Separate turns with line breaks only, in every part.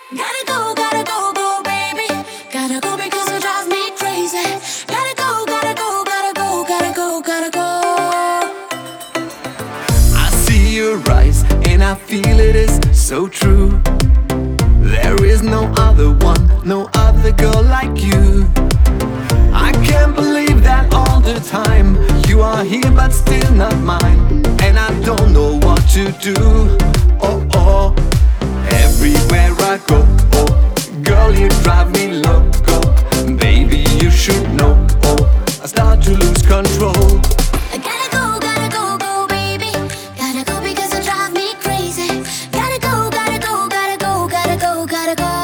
Gotta go, go, baby. Gotta go because it drives me crazy. Gotta go, gotta go, gotta go, gotta go, gotta go.
I see your eyes and I feel it is so true. There is no other one, no other girl like you. I can't believe that all the time you are here but still not mine. And I don't know what to do. Oh, oh. Everywhere I go, oh, girl, you drive me loco. Baby, you should know, oh, I start to lose control.
Gotta go, go, baby. Gotta go because it drives me crazy. Gotta go, gotta go, gotta go, gotta go, gotta go.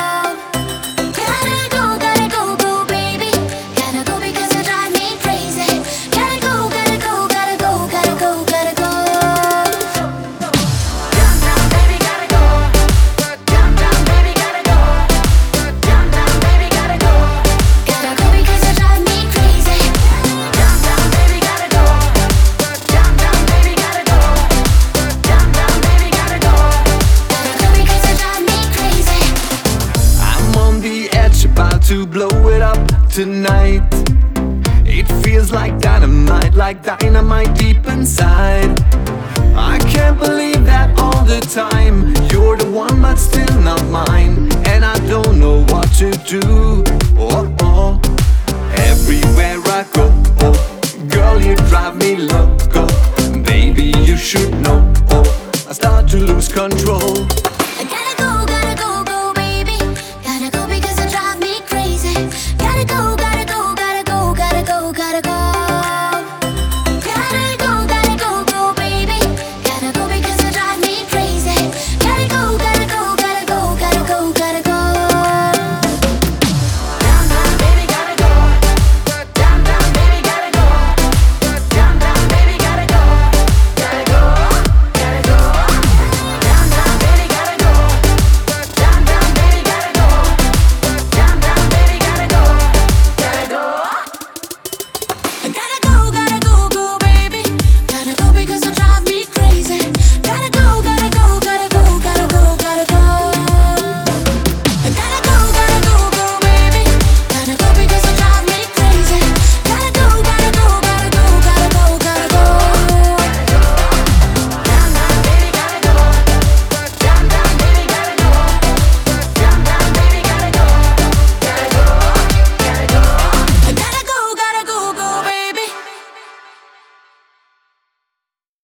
Gotta go, baby. Gotta go because it drives me crazy. Gotta go, gotta go, gotta go, gotta go, gotta go. Downtown, baby, gotta go. Downtown, baby, gotta go. Downtown, baby, gotta go. Gotta go because it drives me crazy. Downtown, baby, gotta go. Downtown, baby, gotta go. Downtown, baby, gotta go. Gotta go because it drives me crazy.
I'm on the edge, about to blow it up tonight. It feels like dynamite deep inside. I can't believe that all the time you're the one but still not mine. And I don't know what to do. Oh, oh. Everywhere I go, oh, girl, you drive me loco. Baby, you should know, oh, I start to lose control.